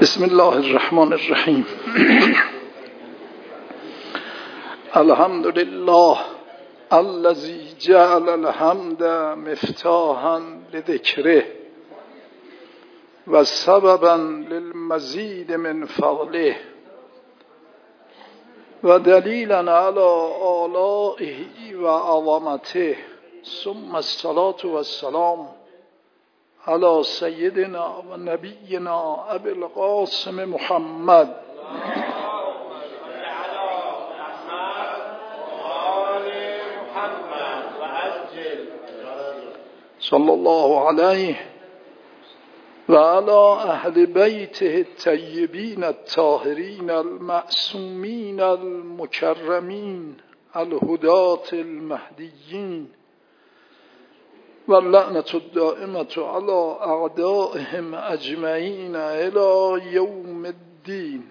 بسم الله الرحمن الرحیم. الحمد لله الذي جعل الحمد مفتاحا لذکره و سببا للمزید من فضله و دلیلا علی آلائه و عظمته، ثم الصلاة والسلام على سيدنا و نبینا ابی القاسم محمد صلی الله علیه و علی اهل بیته الطیبین الطاهرین المعصومین المکرمین الهداة المهدیین و اللعنة الدائمة على اعدائهم اجمعین الى یوم الدین.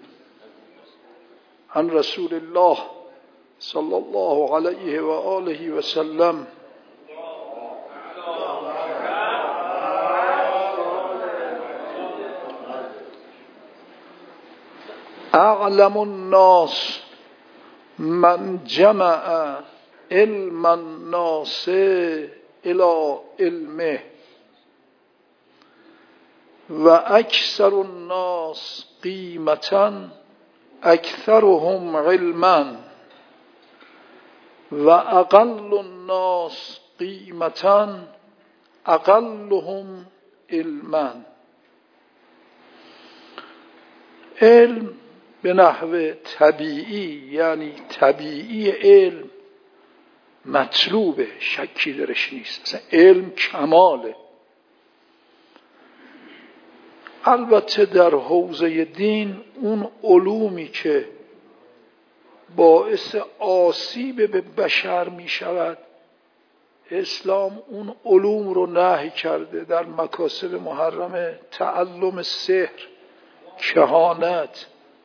عن رسول الله صلی الله علیه و آله و سلم اعلم الناس من جمع علم الناس الى علمه و اکثر الناس قیمتا اکثرهم علما و اقل الناس قیمتا اقلهم علما. علم به نحو طبیعی، یعنی طبیعی علم مطلوبه، شکی درش نیست، اصلا علم کماله. البته در حوزه دین اون علومی که باعث آسیب به بشر می شود، اسلام اون علوم رو نهی کرده. در مکاسب محرمه تعلم سحر، کهانت،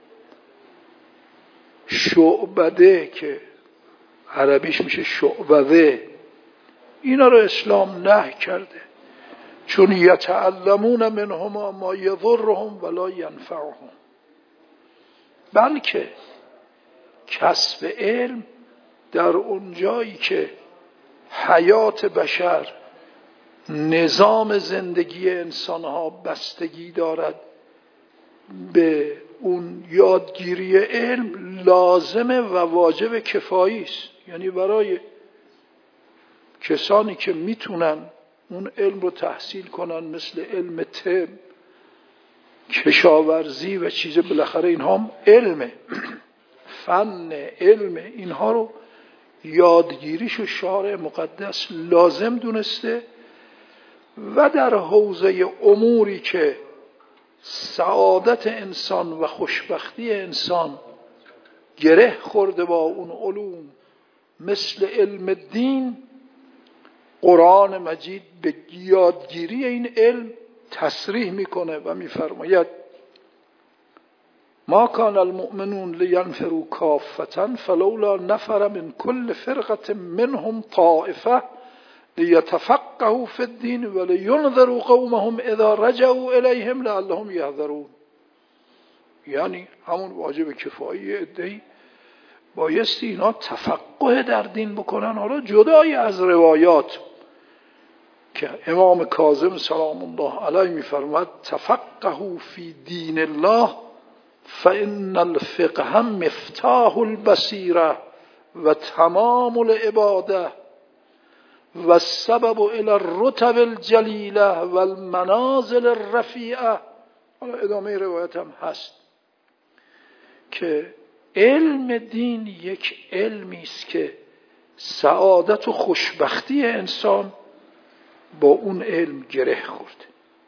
شعبده که عربیش میشه شعبده، اینا رو اسلام نهی کرده، چون یتعلمون منهما ما یضرهم ولا ینفعهم. بلکه کسب علم در اونجایی که حیات بشر، نظام زندگی انسانها بستگی دارد به اون یادگیری علم، لازمه و واجب کفایی است. یعنی برای کسانی که میتونن اون علم رو تحصیل کنن، مثل علم طب، کشاورزی و چیز، بالاخره اینها هم علمه، فن علم، اینها رو یادگیریش و شارع مقدس لازم دونسته. و در حوزه اموری که سعادت انسان و خوشبختی انسان گره خورده با اون علوم، مثل علم دین، قرآن مجید به یادگیری این علم تصریح میکنه و میفرماید ما کان المؤمنون لینفروا کافة فلولا نفر من كل فرقة منهم طائفة لیتفقهوا فی الدین ولینذروا قومهم اذا رجعوا الیهم لعلهم یحذرون. یعنی همون واجب کفایی عده‌ای بایستی اینا تفقه در دین بکنن. حالا جدای از روایات که امام کاظم سلام الله علیه میفرماد تفقهوا فی دین الله فإن الفقه مفتاح البصیره و تمام العباده و السبب الى الرتب الجلیله و المنازل الرفیعه. حالا ادامه روایت هم هست که علم دین یک علمی است که سعادت و خوشبختی انسان با اون علم گره خورده.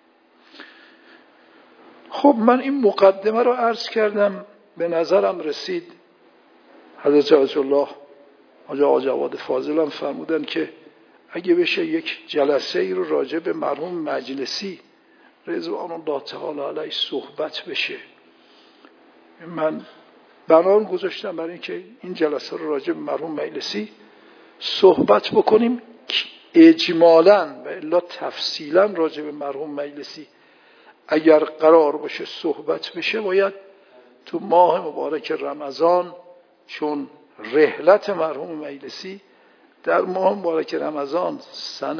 خب من این مقدمه رو عرض کردم، به نظرم رسید حضرت آیت الله آقا جواد فاضل هم فرمودن که اگه بشه یک جلسه ای رو راجع به مرحوم مجلسی رضوان الله تعالی علیه صحبت بشه، من برنامه گذاشتم برای اینکه این جلسه رو راجع به مرحوم مجلسی صحبت بکنیم، اجمالاً و الا تفصیلاً راجع به مرحوم مجلسی اگر قرار باشه صحبت بشه باید تو ماه مبارک رمضان، چون رحلت مرحوم مجلسی در ماه مبارک رمضان سنه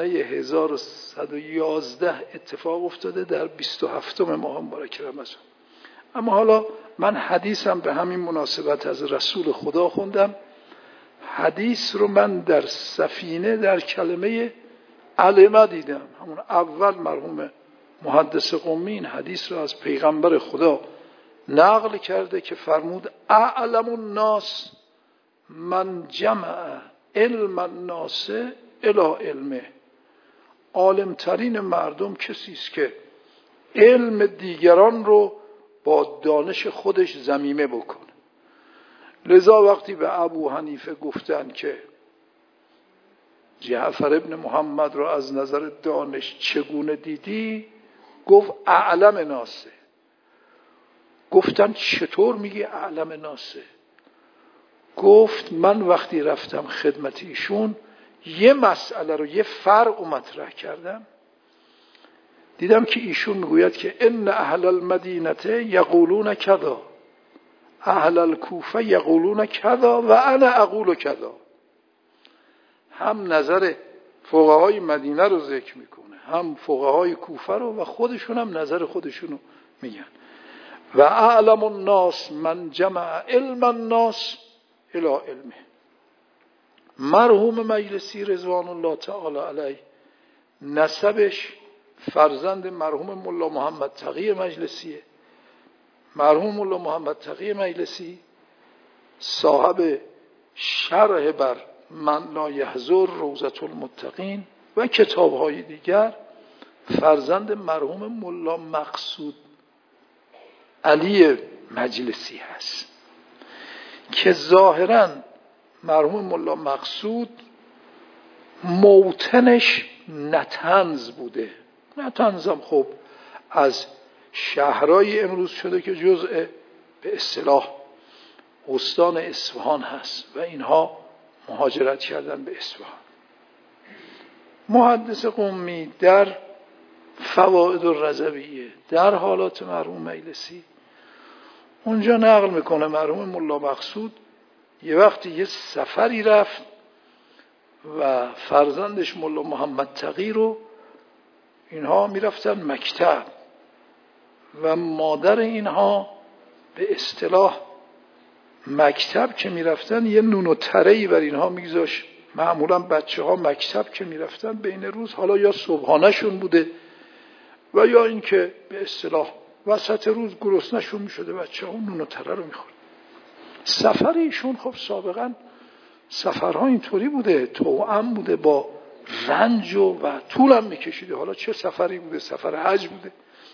1111 اتفاق افتاده، در 27 ماه مبارک رمضان. اما حالا من حدیثم به همین مناسبت از رسول خدا خوندم. حدیث رو من در سفینه در کلمه علمه دیدم. همون اول مرحوم محدث قمی این حدیث رو از پیغمبر خدا نقل کرده که فرمود اعلم الناس من جمع علم الناس الی علمه. عالمترین مردم کسی است که علم دیگران رو با دانش خودش ضمیمه بکنه. لذا وقتی به ابو حنیفه گفتن که جعفر ابن محمد رو از نظر دانش چگونه دیدی، گفت اعلم ناسه. گفتن چطور میگی اعلم ناسه؟ گفت من وقتی رفتم خدمت ایشون یه مسئله رو، یه فرع مطرح کردم، دیدم که ایشون میگوید که ان اهل المدینه یقولون کذا، اهل الکوفه یقولون کذا و انا اقول کذا. هم نظر فقهای مدینه رو ذکر میکنه، هم فقهای کوفه رو، و خودشون هم نظر خودشون رو میگن. و اعلم الناس من جمع علم الناس الی علمه. مرحوم مجلسی رضوان الله تعالی علیه نسبش فرزند مرحوم ملا محمد تقی مجلسیه. مرحوم ملا محمد تقی مجلسی صاحب شرح بر من لا یحضر روضة المتقین و کتاب‌های دیگر، فرزند مرحوم ملا مقصود علی مجلسی هست که ظاهراً مرحوم ملا مقصود موطنش نطنز بوده. نطنز هم خب از شهرهای امروز شده که جزء به اصطلاح استان اصفهان هست و اینها مهاجرت کردن به اصفهان. محدث قمی در فوائد الرضویه در حالات مرحوم مجلسی اونجا نقل میکنه مرحوم ملا مقصود یه وقتی یه سفری رفت و فرزندش ملا محمد تقی رو اینها میرفتن مکتب و مادر اینها به اصطلاح مکتب که میرفتن یه نون و تره‌ای بر اینها میگذاشت. معمولا بچه ها مکتب که میرفتن بین روز حالا یا صبحانه‌شون بوده و یا اینکه به اصطلاح وسط روز گرسنه‌شون میشده، بچه ها نون و تره رو میخورد. سفر ایشون خب سابقا سفرها اینطوری بوده، توأم بوده با رنج و طول هم میکشیده. حالا چه سفری بوده؟ سفر حج بوده.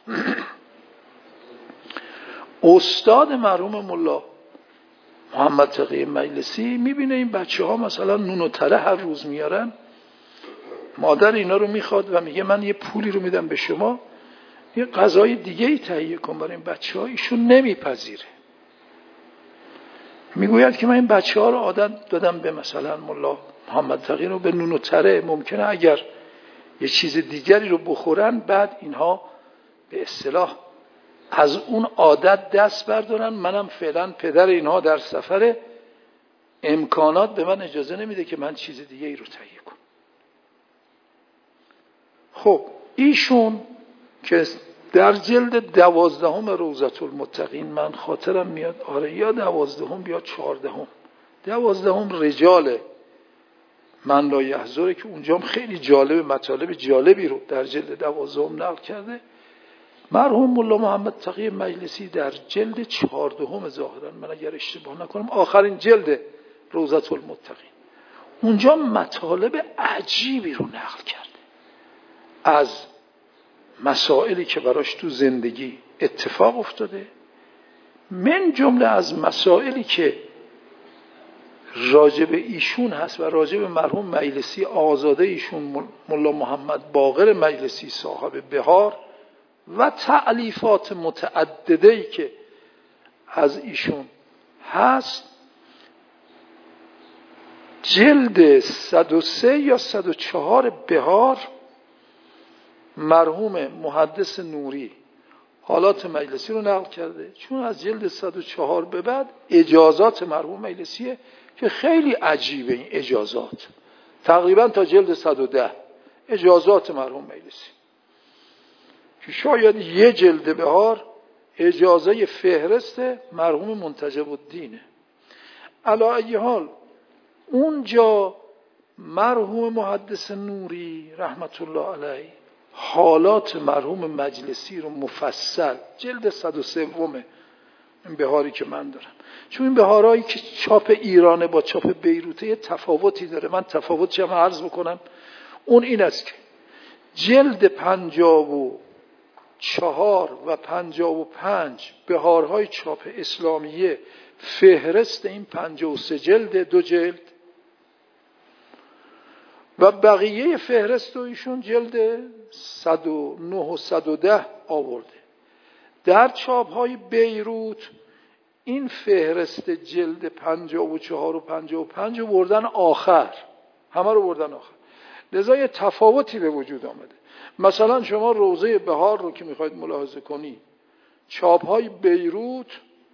استاد مرحوم ملا محمد تقی مجلسی میبینه این بچه ها مثلا نون و تره هر روز میارن، مادر اینا رو میخواد و میگه من یه پولی رو میدم به شما یه غذای دیگه ای تهیه کن برای این بچه ها. ایشون نمیپذیره، میگوید که من این بچه ها رو عادت دادم به مثلا ملا محمد تقی رو به نون و تره، ممکنه اگر یه چیز دیگری رو بخورن بعد اینها به اصطلاح از اون عادت دست بردارن. منم فعلا پدر اینها در سفر، امکانات به من اجازه نمیده که من چیز دیگه ای رو تهیه کنم. خب ایشون که در جلد 12 روضة المتقین، من خاطرم میاد آره یا 12 یا 14، 12 رجال من لا یحضره که اونجا خیلی جالب، مطالب جالبی رو در جلد 12 نقل کرده. مرحوم ملا محمد تقی مجلسی در جلد 14 ظاهرا، من اگر اشتباه نکنم آخرین جلد روضة المتقین، اونجا مطالب عجیبی رو نقل کرده از مسائلی که براش تو زندگی اتفاق افتاده، من جمله از مسائلی که راجب ایشون هست و راجب مرحوم مجلسی آزاده ایشون ملا محمد باقر مجلسی صاحب بهار و تألیفات متعدده‌ای که از ایشون هست. جلد 103 یا 104 بهار، مرحوم محدث نوری حالات مجلسی رو نقل کرده. چون از جلد 104 به بعد اجازات مرحوم مجلسیه که خیلی عجیبه. این اجازات تقریبا تا جلد 110 اجازات مرحوم مجلسی که شاید یه جلد بهار اجازه فهرست مرحوم منتجب الدینه. علی ای حال اونجا مرحوم محدث نوری رحمت الله علیه حالات مرحوم مجلسی رو مفصل جلد 103 این بهاری که من دارم، چون این بهارهایی که چاپ ایرانه با چاپ بیروته یه تفاوتی داره. من تفاوتش هم عرض بکنم. اون این است که جلد 54 و 55 بهارهای چاپ اسلامیه فهرست این 53 جلد 2 جلد و بقیه فهرست رو ایشون جلد 109 و 110 آورده. در چاپ‌های بیروت این فهرست جلد 54 و 55 رو بردن آخر، همه رو بردن آخر. لذا یه تفاوتی به وجود آمده. مثلا شما روضه بهار رو که میخواید ملاحظه کنی، چاپ‌های بیروت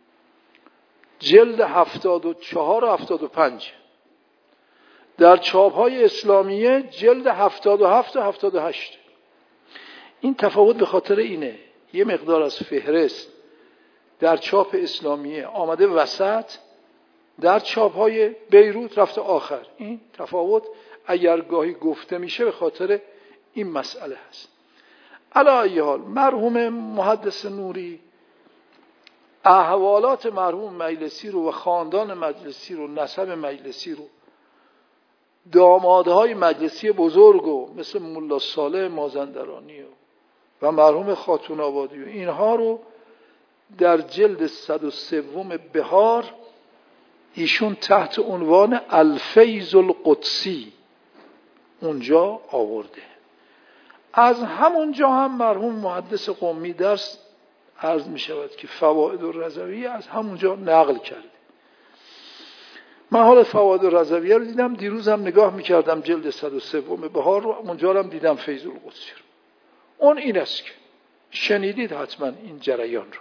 جلد 74 و 75، در چاپ‌های اسلامیه جلد 77 و 78. این تفاوت به خاطر اینه یه مقدار از فهرست در چاپ اسلامیه آمده وسط، در چاپ‌های بیروت رفته آخر. این تفاوت اگر گاهی گفته میشه به خاطر این مسئله هست. علی ای حال مرحوم محدث نوری احوالات مرحوم مجلسی رو و خاندان مجلسی رو، نسب مجلسی رو، دامادهای مجلسی بزرگو مثل ملا صالح مازندرانی و مرحوم خاتون آبادی و اینها رو در جلد 103 بهار ایشون تحت عنوان الفیض القدسی اونجا آورده. از همونجا هم مرحوم محدث قمی درس عرض می شود که فوائد الرضویه از همونجا نقل کرده. من حال فوائد الرضویه رو دیدم، دیروزم نگاه می کردم جلد 103 بهار رو، اونجا هم دیدم فیض القدسی رو. اون این است که شنیدید حتما این جریان رو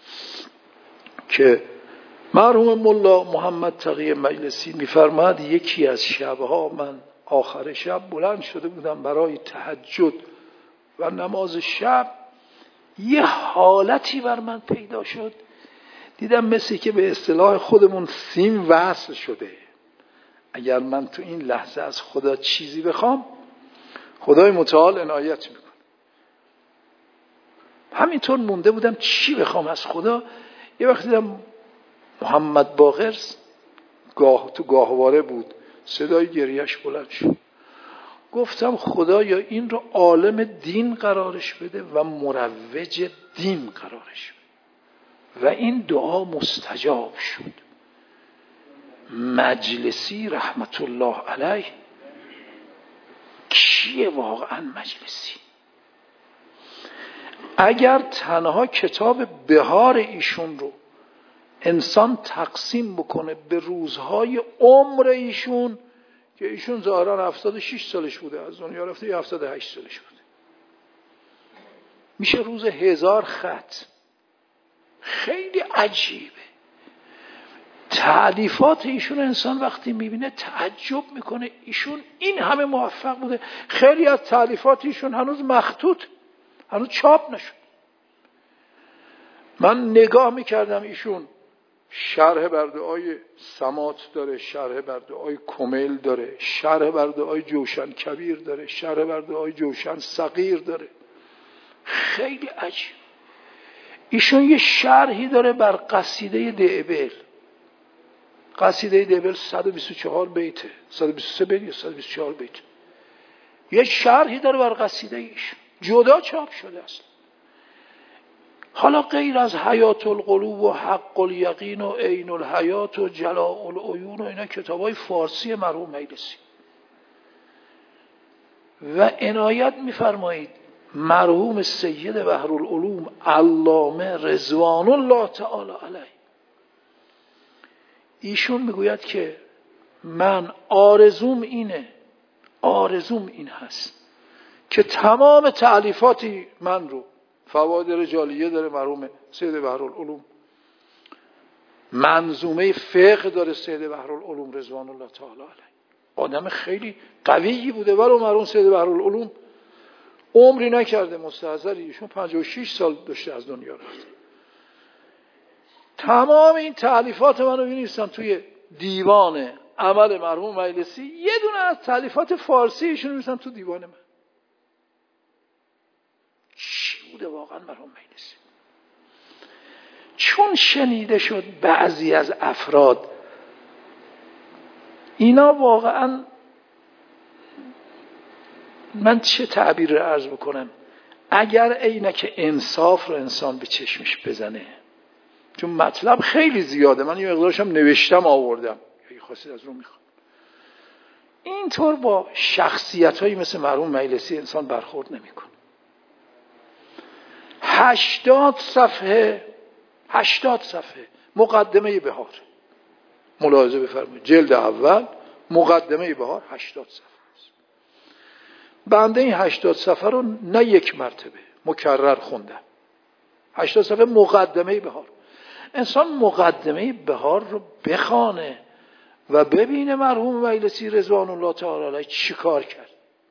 که مرحوم ملا محمد تقی مجلسی می‌فرماد یکی از شبها من آخر شب بلند شده بودم برای تهجد و نماز شب، یه حالتی بر من پیدا شد، دیدم مثل که به اصطلاح خودمون سیم وصل شده. اگر من تو این لحظه از خدا چیزی بخوام خدای متعال عنایت میکنه. همینطور مونده بودم چی بخوام از خدا. یه وقت دیدم محمد باقر تو گاهواره بود، صدای گریهش بلند شد. گفتم خدایا این رو عالم دین قرارش بده و مروج دین قرارش بده. و این دعا مستجاب شد. مجلسی رحمت الله علیه کیه واقعا مجلسی؟ اگر تنها کتاب بهار ایشون رو انسان تقسیم بکنه به روزهای عمر ایشون که ایشون ظاهرا 76 سالش بوده، از دنیا رفته، یا 78 سالش بوده، میشه روز 1000 خط. خیلی عجیبه. تألیفات ایشون انسان وقتی میبینه تعجب میکنه ایشون این همه موفق بوده. خیلی از تألیفات ایشون هنوز مخطوط، هنوز چاپ نشد. من نگاه میکردم ایشون شرح بر دعای سمات داره، شرح بر دعای کمیل داره، شرح بر دعای جوشن کبیر داره، شرح بر دعای جوشن صغیر داره. خیلی عجیب. ایشون یه شرحی داره بر قصیده دعبل. قصیده دعبل 124 بیته، 123 بیت یا 124 بیت. یه شرحی داره بر قصیده ایشون، جدا چاپ شده است. حالا غیر از حیات القلوب و حق الیقین و عین الحیات و جلاء العیون و اینا کتابای فارسی مرحوم مجلسی. و عنایت می‌فرمایید مرحوم سید بحرالعلوم علامه رضوان الله تعالی علیه ایشون میگوید که من آرزوم این هست که تمام تألیفاتی من رو فواید رجالیه داره مرحوم سید بحرالعلوم، منظومه فقه داره سید بحرالعلوم رضوان الله تعالی علیه. آدم خیلی قویی بوده، ولی مرحوم سید بحرالعلوم عمری نکرده مستحضری، ایشون 56 سال داشته از دنیا رفت. تمام این تألیفات منو می‌نویسم توی دیوان عمل مرحوم مجلسی، یه دونه از تألیفات فارسی ایشون می‌نویسم تو دیوان من. چی بوده واقعا مرحوم مجلسی؟ چون شنیده شد بعضی از افراد اینا واقعا، من چه تعبیر رو عرض بکنم، اگر عینک انصاف رو انسان به چشمش بزنه، چون مطلب خیلی زیاده، من یه مقدارشم نوشتم آوردم، اگه خواستید از رو میخوام، اینطور با شخصیت‌هایی مثل مرحوم مجلسی انسان برخورد نمی‌کنه. 80 صفحه مقدمه بهار، ملاحظه بفرمایید، جلد اول مقدمه بهار 80 صفحه است. بنده این 80 صفحه رو نه یک مرتبه مکرر خوندم. 80 صفحه مقدمه بهار. انسان مقدمه بهار رو بخونه و ببینه مرحوم مجلسی رضوان الله تعالی علیه چی کار کرد.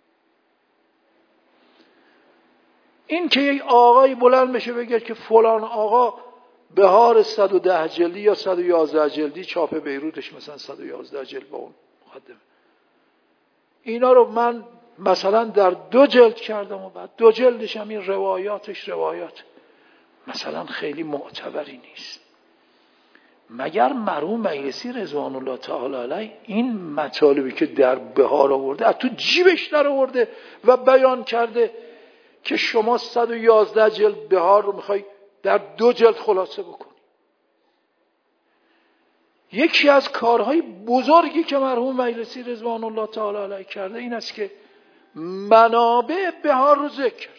این که یک آقای بلند بشه بگه که فلان آقا بهار 110 جلدی یا 111 جلدی، چاپ بیروتش مثلا 111 جلد با اون مقدمه، اینا رو من مثلا در 2 جلد کردم و بعد 2 جلدش هم این روایاتش روایات مثلا خیلی معتبری نیست. مگر مرحوم مجلسی رضوان الله تعالی علیه این مطالبی که در بهار آورده از تو جیبش در آورده و بیان کرده که شما 111 جلد بهار رو میخوای در 2 جلد خلاصه بکنی؟ یکی از کارهای بزرگی که مرحوم مجلسی رضوان الله تعالی علیه کرده این است که منابع بهار رو ذکر کرد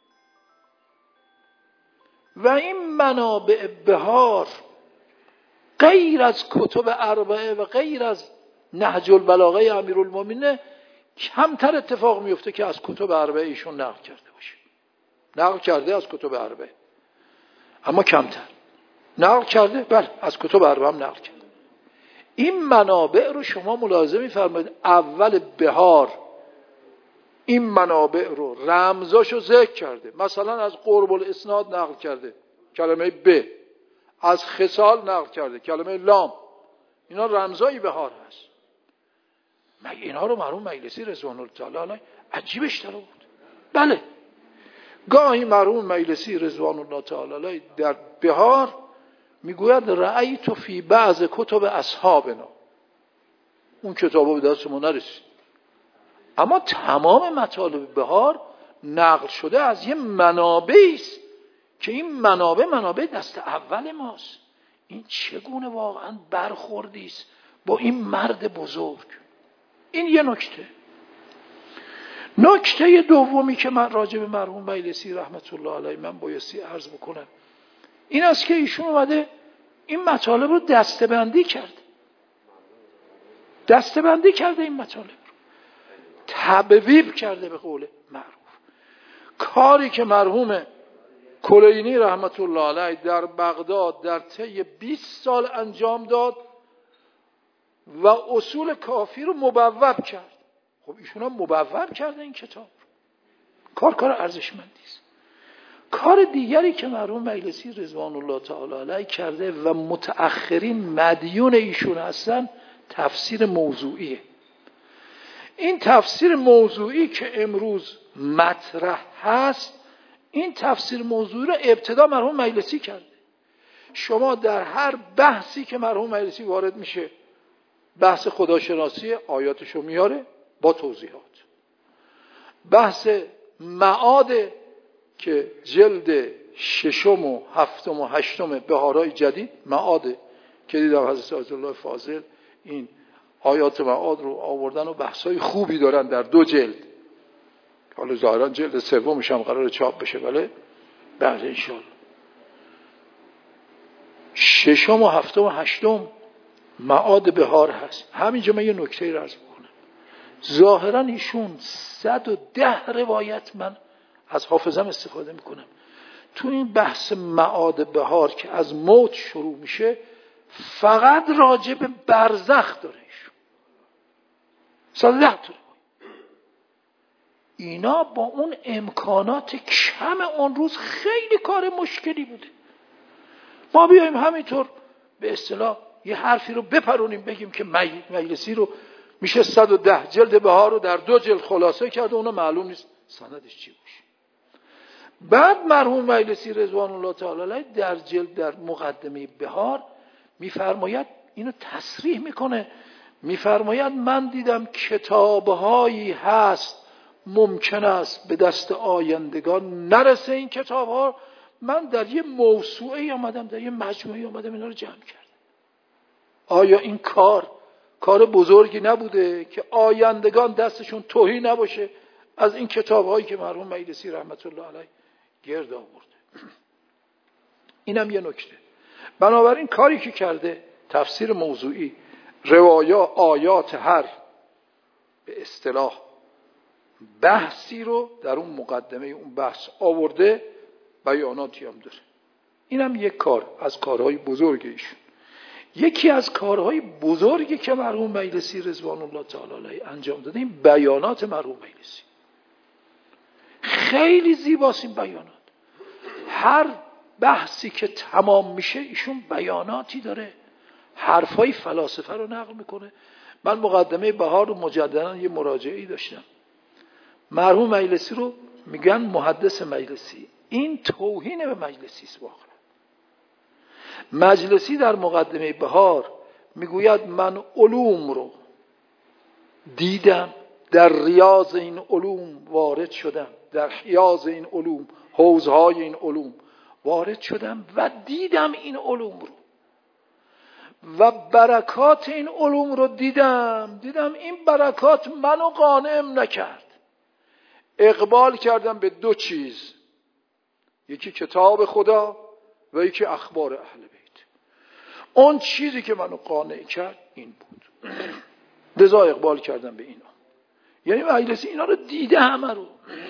و این منابع بهار غیر از کتب اربعه و غیر از نهج البلاغه امیرالمومنین کمتر اتفاق میفته که از کتب اربعه ایشون نقل کرده باشه. نقل کرده از کتب اربعه، اما کمتر نقل کرده، بله از کتب اربعه هم نقل کرده. این منابع رو شما ملاحظه می‌فرمایید، اول بهار این منابع رو رمزاشو ذکر کرده، مثلا از قرب الاسناد نقل کرده کلمه ب، از خصال نقل کرده کلمه لام، اینا رمزای بهار هست. مگه اینا رو مرحوم مجلسی رضوان الله تعالی علیه عجیبش در آورد؟ بله، گاهی مرحوم مجلسی رضوان الله تعالی علیه در بهار میگوید رأیت فی بعض کتب اصحابنا، اون کتابا به دست ما نرسید، اما تمام مطالب بهار نقل شده از یه منابعی است که این منابع دست اول ماست. این چگونه واقعا برخوردی است با این مرد بزرگ؟ این یه نکته. نکته دومی که من راجع به مرحوم مجلسی رحمت الله علیه من بایستی عرض بکنم این است که ایشون اومده این مطالب رو دسته‌بندی کرد. دسته‌بندی کرده این مطالب رو، تبویب کرده به قول معروف. کاری که مرحوم کلینی رحمت الله علیه در بغداد در طی 20 سال انجام داد و اصول کافی رو مبوب کرد، خب ایشون هم مبوب کرده این کتاب. کار ارزشمندی است. کار دیگری که مرحوم مجلسی رضوان الله تعالی علیه کرده و متأخرین مدیون ایشون هستن، تفسیر موضوعیه. این تفسیر موضوعی که امروز مطرح هست، این تفسیر موضوعی رو ابتدا مرحوم مجلسی کرده. شما در هر بحثی که مرحوم مجلسی وارد میشه، بحث خداشناسی آیاتشو میاره با توضیحات، بحث معاد که جلد 6 و 7 و 8 بهارای جدید معاد که دیدم حضرت آیت الله فاضل این آیات معاد رو آوردن و بحثای خوبی دارن در 2 جلد. حالا ظاهرا جلد 3 هم قرار چاپ بشه، بله بعد انشاءالله 6 و 7 و 8 معاد بهار هست. همینجا من یه نکته رو عرض بکنم. ظاهرا ایشون 110 روایت، من از حافظم استفاده میکنم، تو این بحث معاد بهار که از موت شروع میشه فقط راجع به برزخ داره ایشون. 110 تا اینا با اون امکانات کم اون روز خیلی کار مشکلی بوده. ما بیایم همینطور به اصطلاح یه حرفی رو بپرونیم بگیم که مجلسی رو میشه 110 جلد بهار رو در 2 جلد خلاصه کرد و اونو معلوم نیست سندش چی باشه. بعد مرحوم مجلسی رضوان الله تعالی علیه در مقدمه بهار میفرماید، اینو تصریح میکنه، میفرماید من دیدم کتابهایی هست ممکن است به دست آیندگان نرسه این کتابها، من در یه موسوعه آمدم، در یه مجموعه آمدم اینا رو جمع کردم. آیا این کار بزرگی نبوده که آیندگان دستشون تهی نباشه از این کتابهایی که مرحوم مجلسی رحمت الله علیه گرد آورده؟ اینم یه نکته. بنابراین کاری که کرده تفسیر موضوعی، روایات، آیات هر به اصطلاح بحثی رو در اون مقدمه اون بحث آورده، بیاناتی هم داره. اینم یک کار از کارهای بزرگ ایشون. یکی از کارهای بزرگی که مرحوم مجلسی رضوان الله تعالی علیه انجام داده این بیانات مرحوم مجلسی. خیلی زیباست این بیانات. هر بحثی که تمام میشه ایشون بیاناتی داره، حرفای فلاسفه رو نقل میکنه. من مقدمه بهار رو مجددا یه مراجعه‌ای داشتم. مرحوم مجلسی رو میگن محدث مجلسی. این توهین به مجلسی است واقعا. مجلسی در مقدمه بهار میگوید من علوم رو دیدم، در ریاض این علوم وارد شدم، در حیاض این علوم، حوضهای این علوم وارد شدم و دیدم این علوم رو و برکات این علوم رو دیدم این برکات منو قانعم نکرد. اقبال کردم به 2 چیز، یکی کتاب خدا و یکی اخبار اهل بیت. اون چیزی که منو قانع کرد این بود، لذا اقبال کردم به اینا. یعنی مجلسی اینا رو دیده همه رو.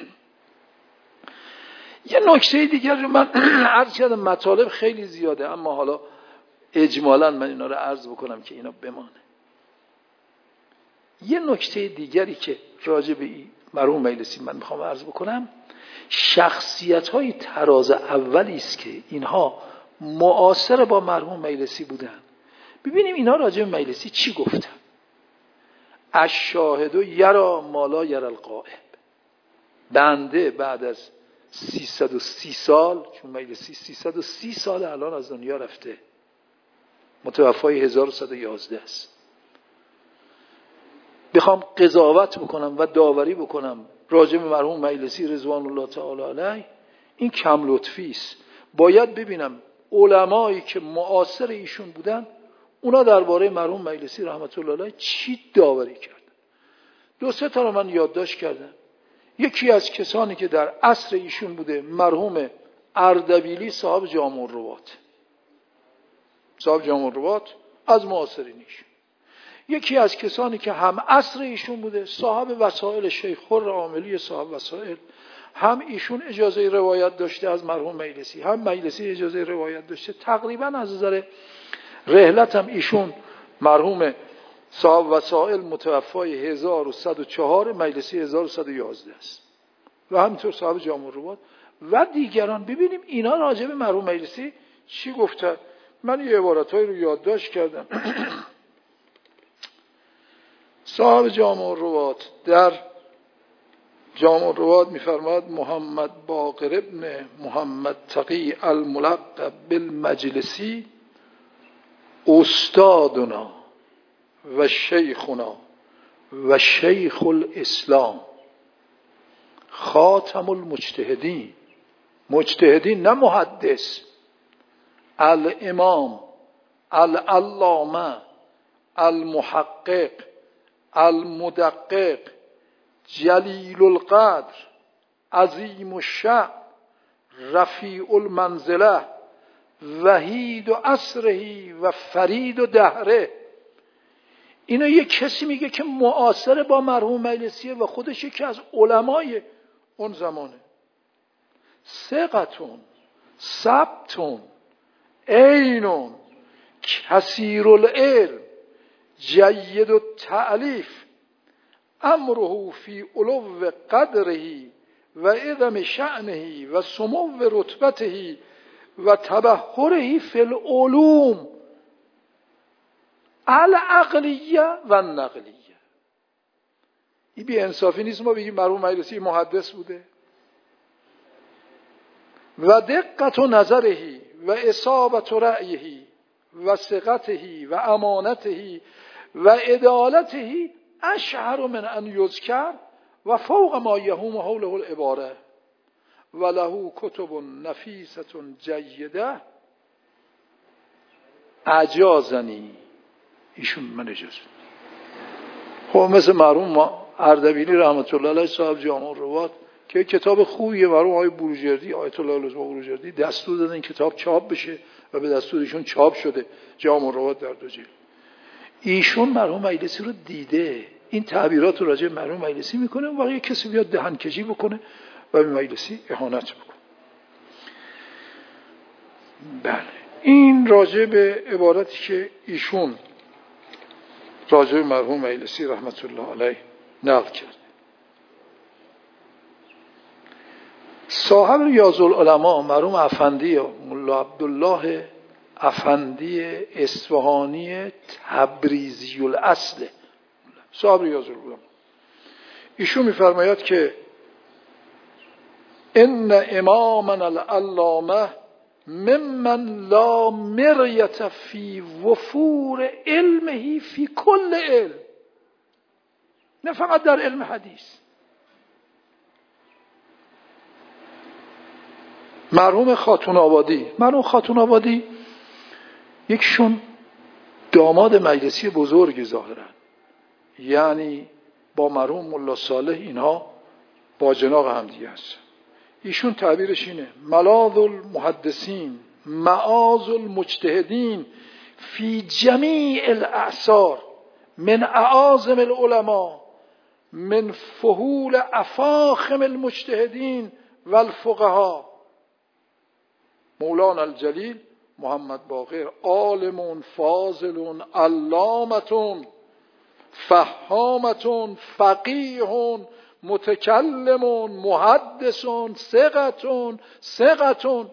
یه نکته دیگر رو من عرض کردم، مطالب خیلی زیاده اما حالا اجمالا من اینا رو عرض بکنم که اینا بمانه. یه نکته دیگری که راجع به مرحوم مجلسی من میخوام عرض بکنم، شخصیت‌های طراز اولی است که اینها معاصر با مرحوم مجلسی بودن. ببینیم اینا راجع به مجلسی چی گفتن. الشاهد یرا ما لا یرا الغائب. بنده بعد از 330 سال، چون مجلسی 330 سال الان از دنیا رفته، متوفای 1111 است، بخوام قضاوت بکنم و داوری بکنم راجع به مرحوم مجلسی رضوان الله تعالی علیه، این کم لطفی است. باید ببینم علمایی که معاصر ایشون بودن اونا درباره مرحوم مجلسی رحمت الله علیه چی داوری کردن. 2-3 تا رو من یادداشت کردم. یکی از کسانی که در عصر ایشون بوده مرحوم اردبیلی صاحب جامع الروات، صاحب جامع الروات از معاصرین ایشون. یکی از کسانی که هم عصر ایشون بوده صاحب وسائل شیخ خر عاملی صاحب وسائل، هم ایشون اجازه روایت داشته از مرحوم مجلسی، هم مجلسی اجازه روایت داشته. تقریبا از نظر رحلت هم ایشون مرحوم صاحب وسائل متوفای 1104، مجلسی 1111 است و همینطور صاحب جامع الروات و دیگران. ببینیم اینا راجع به مرحوم مجلسی چی گفتن. من یه عبارتایی رو یادداشت کردم. صاحب جامع الروات در جامع الروات می‌فرماید محمد باقر ابن محمد تقی الملقب بالمجلسی استادنا و شیخنا و شیخ الاسلام خاتم المجتهدین. مجتهدین نه محدث، الامام العلامه المحقق المدقق جلیل القدر عظیم الشأن رفیع المنزله وحید و عصره و فرید و دهره. اینو یک کسی میگه که معاصر با مرحوم مجلسیه و خودش یکی از علمای اون زمانه. ثقتون ثبتون عینون کثیر العلم جید التألیف امره فی علو قدره و عظم شأنه و سمو رتبته و تبحره فی العلوم العقلیه و النقلیه. این بی انصافی نیست ما بگیم مرحوم مجلسی محدث بوده. و دقت نظره و اصابت رأیه و ثقته و امانته و عدالته اشهر من ان یذکر و فوق ما یهوم حوله العباره و له کتب نفیسه جیده اجازنی. ایشون من اجازه. خب مثل مرحوم اردبیلی رحمت الله علیه صاحب جامع الروات که کتاب خوبیه، مرحوم آقای بروجردی آیت الله العظما بروجردی دستور دادن کتاب چاپ بشه و به دستورشون چاپ شده جامع الروات در 2 جلد. ایشون مرحوم مجلسی رو دیده، این تعبیرات رو راجع به مرحوم مجلسی میکنه و واقعا کسی بیاد دهنکجی بکنه و به مجلسی اهانت بکنه. بله، این راجع به عبارتی که ایشون راجع به مرحوم مجلسی رحمت الله علیه نقل کرد. صاحب ریاض العلماء مرحوم افندی ملا عبدالله افندی اصفهانی تبریزی الاصل، صاحب ریاض العلماء، ایشون میفرماید که ان امامنا العلامه ممن لا مریت فی وفور علمه فی کل علم، نه فقط در علم حدیث. مرحوم خاتون آبادی یکشون داماد مجلسی بزرگ ظاهرا، یعنی با مرحوم ملا صالح اینها با جناق همدیگه هست. ایشون تعبیرش اینه: ملاذ المحدثین معاذ المجتهدین فی جمیع الاعصار من اعاظم العلماء من فحول افاخم المجتهدین والفقهاء مولانا الجلیل محمد باقر عالم فاضل علامة فهامة فقیه متکلم محدث ثقة.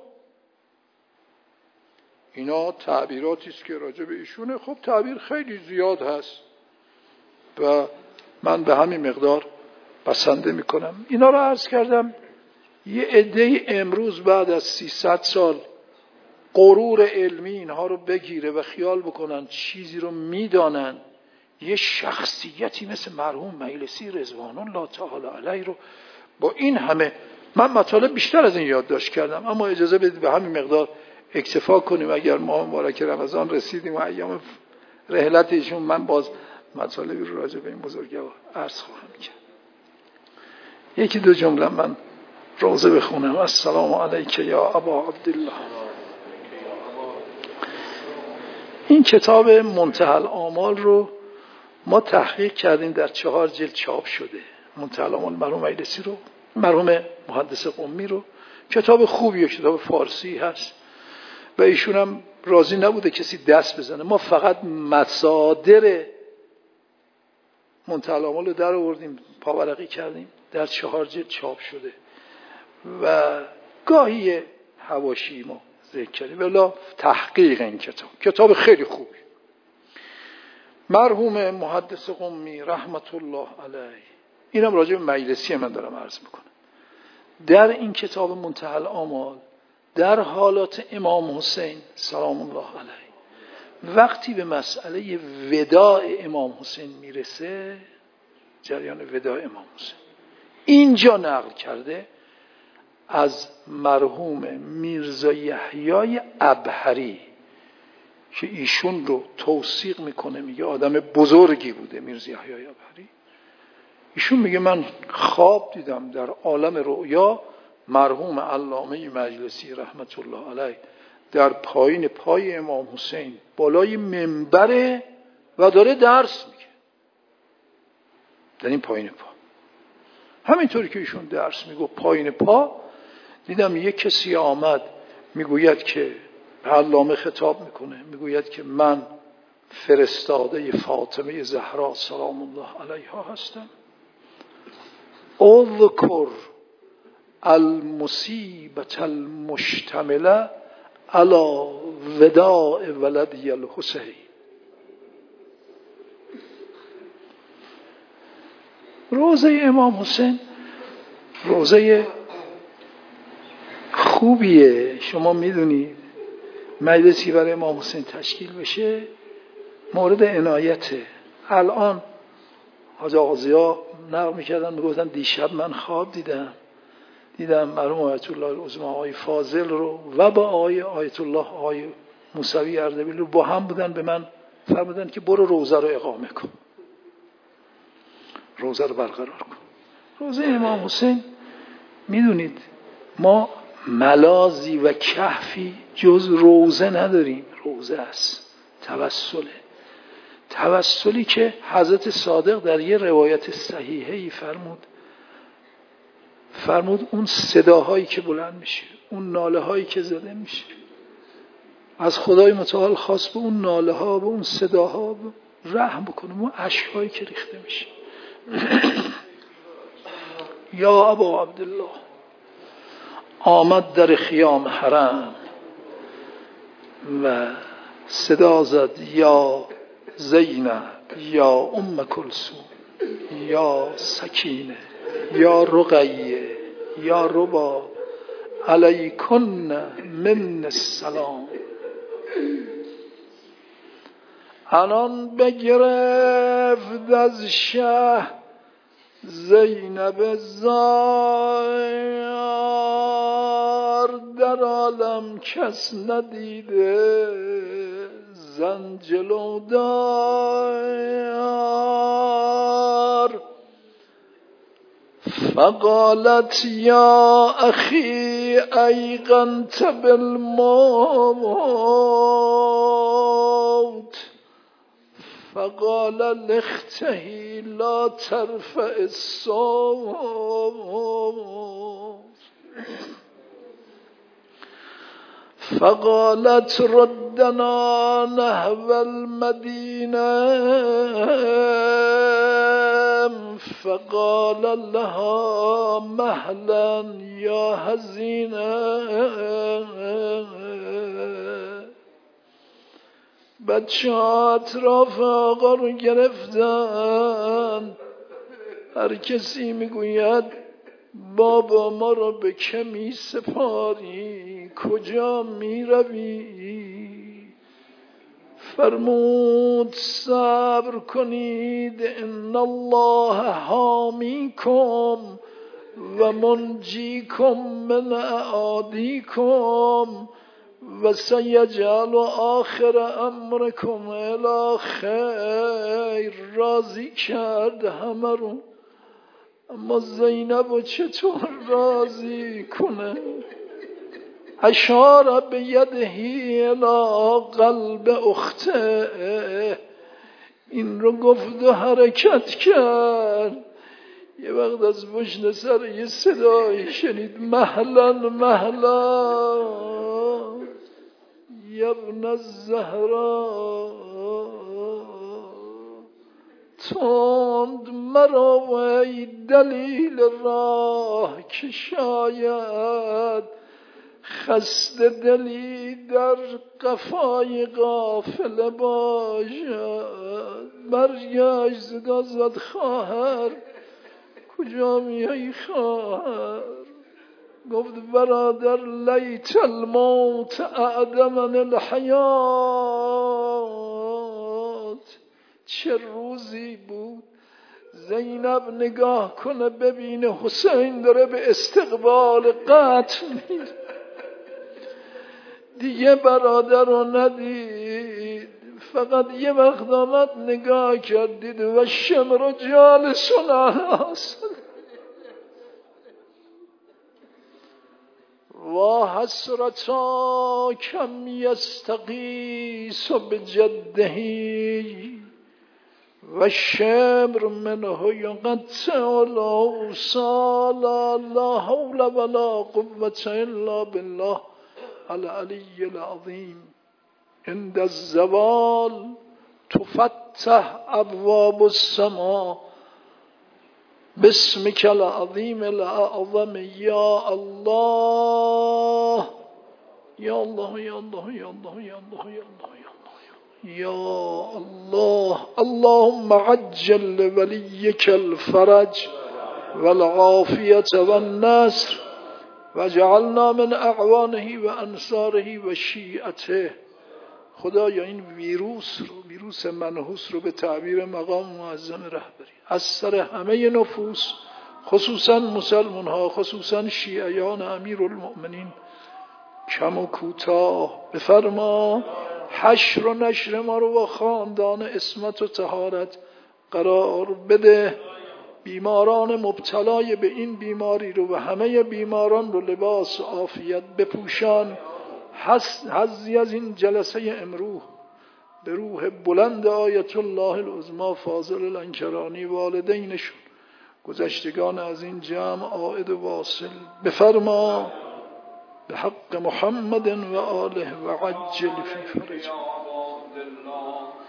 اینا تعبیراتی است که راجع به ایشونه. خب تعبیر خیلی زیاد هست و من به همین مقدار بسنده میکنم. اینا رو عرض کردم. یه عده امروز بعد از 300 سال غرور علمی اینها رو بگیره و خیال بکنن چیزی رو میدانن، یه شخصیتی مثل مرحوم مجلسی رضوان الله تعالی علیه رو با این همه، من مطالب بیشتر از این یادداشت کردم اما اجازه بدید به همین مقدار اکتفا کنیم. اگر ماه مبارک رمضان رسیدیم و ایام رحلت ایشون، من باز مطالبی رو راجع به این بزرگوار عرض خواهم کرد. 1-2 جمله من روزه بخونم. السلام علیک یا ابا عبدالله. این کتاب منتهی الآمال رو ما تحقیق کردیم، در 4 جلد چاپ شده. منتهی الآمال مرحوم مجلسی رو، مرحوم محدث قمی رو، کتاب خوبیه، کتاب فارسی هست و ایشون هم راضی نبوده کسی دست بزنه. ما فقط مصادر منتهی الآمال رو در آوردیم، پاورقی کردیم، در 4 جلد چاپ شده و گاهی حواشی ما ذکر کردیم. ولی تحقیق این کتاب خیلی خوبی. مرحوم محدث قمی رحمت الله علیه، اینم راجع به مجلسی من دارم عرض میکنم، در این کتاب منتهی الآمال در حالات امام حسین سلام الله علیه وقتی به مسئله وداع امام حسین میرسه، جریان وداع امام حسین، اینجا نقل کرده از مرحوم میرزا یحیی ابهری که ایشون رو توثیق میکنه، میگه آدم بزرگی بوده میرزا یحیی ابهری. ایشون میگه من خواب دیدم در عالم رؤیا مرحوم علامه مجلسی رحمت الله علیه در پایین پای امام حسین بالای منبره و داره درس میگه در این پایین پا. همینطوری که ایشون درس میگه پایین پا، دیدم یک کسی آمد میگوید که به علامه خطاب میکنه، میگوید که من فرستاده فاطمه زهرا سلام الله علیها هستم. اذکر المصیبة المشتمله علی وداع ولدی الحسین. روزه امام حسین روزه خوبیه. شما میدونید مجلسی برای امام حسین تشکیل بشه مورد عنایته. الان حاج آقازیا نقل میکردن، میگفتن دیشب من خواب دیدم مرحوم آیت الله العظمی آقای فاضل رو و با آیت الله آقای موسوی اردبیل رو با هم بودن، به من فرمودن که برو روزه رو اقامه کن، روزه رو برقرار کن. روزه امام حسین میدونید ما ملازی و کهفی جز روزه نداریم. روزه است، توسلی که حضرت صادق در یه روایت صحیحه‌ای فرمود اون صداهایی که بلند میشه، اون ناله هایی که زده میشه، از خدای متعال خواست به اون ناله ها، به اون صداها رحم بکنه، اون اشکایی که ریخته میشه. یا ابا عبدالله آمد در خیام حرم و صدا زد یا زینب، یا ام کلثوم، یا سکینه، یا رقیه، یا ربا، علیکن من السلام. انان بگرفت از شه زینب زار، در عالم کس ندیده زن جلودار. فقالت یا اخی ایقنت بالموت، فقال لختهی لا ترفع الصوت. فقالت ردنا نحو المدینه، فقال لها مهلا یا حزینه. بچه ها اطراف آقا رو گرفتن، هر کسی میگوید بابا ما رو به که می سپاری، کجا می روی؟ فرمود صبر کنید، ان الله حامیکم و منجیکم من اعادیکم و سیجعل آخر امرکم الی خیر. راضی کرد همه رو، اما زینب رو چطور راضی کنه؟ اشار به یدهی الی قلب اخته، این رو گفت و حرکت کرد. یه وقت از پشت سر یه صدایی شنید مهلا مهلا یا ابن الزهرا، تند مرا ای دلیل راه که شاید خسته دلی در قفای قافله باشد. برگشت صدا زد خواهر کجا میای خواهر؟ گفت برادر لیت الموت اعدمن الحیات. چه روزی بود زینب نگاه کنه ببینه حسین داره به استقبال قتل میره، دیگه برادر رو ندید، فقط یه وقت آمد نگاه کرد دید و شمر جالسون آناس و حسرتا کم یستقیس بجدهی و شمر منه یقطع الاوصال. لا حول ولا قوة الا بالله العلی العظیم. عند الزوال تفتح ابواب السماء باسمك العظیم الاعظم یا الله یا الله یا الله یا الله یا الله یا الله یا الله. اللهم عجل لوليك الفرج والعافية والنصر وجعلنا من اعوانه و انصاره و شیعته. خدایا این ویروس منحوس رو به تعبیر مقام معظم رهبری از سر همه نفوس، خصوصا مسلمان ها، خصوصا شیعیان امیرالمؤمنین کم و کوتاه بفرما. حشر و نشر ما رو با خاندان عصمت و طهارت قرار بده. بیماران مبتلای به این بیماری رو و همه بیماران رو لباس عافیت بپوشان. حظی از این جلسه امروز به روح بلند آیت الله العظمی فاضل الانکرانی، والدینشون، گذشتگان از این جمع عائد و واصل بفرما. به حق محمد و آله و عجل فی فرج.